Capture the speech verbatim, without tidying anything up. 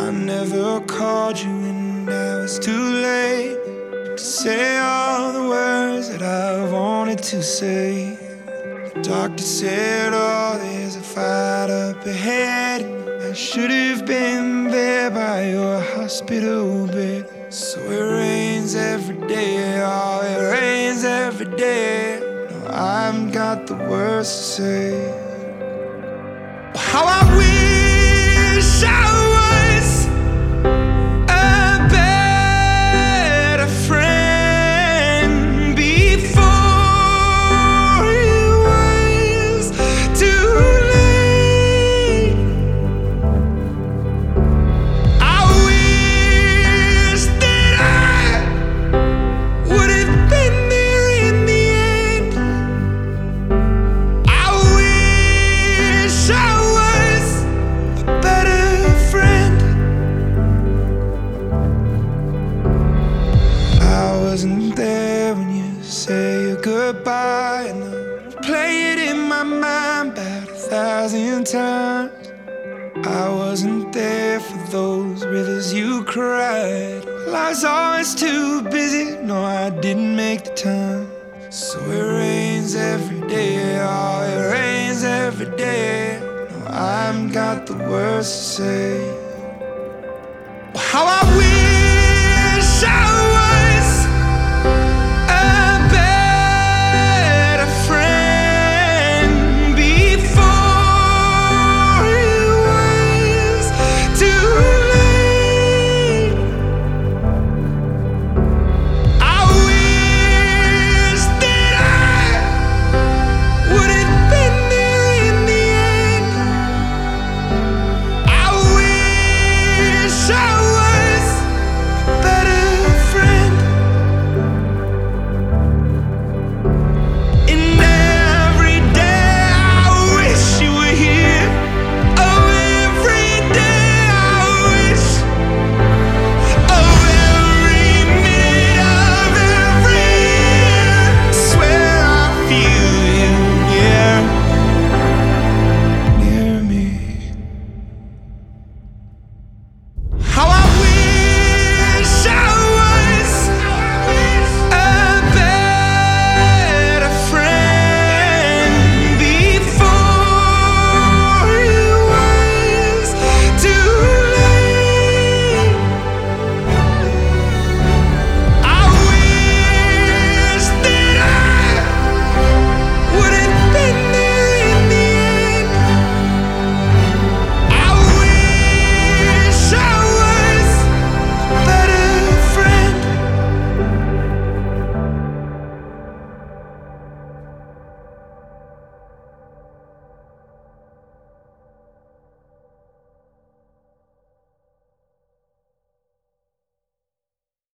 I never called you and now it's too late to say all the words that I wanted to say. The doctor said, oh, there's a fight up ahead. I should have been there by your hospital bed. So it rains every day, oh, it rains every day. No, I haven't got the words to say. How I wish I was a better friend before it was too late. I wish that I would have been there in the end. I wish I was a better friend. I wasn't there when you say your goodbye, and I play it in my mind about a thousand times. I wasn't there for those rivers you cried. Well, I was always too busy, no, I didn't make the time. So it rains every day, oh, it rains every day. No, I haven't got the words to say.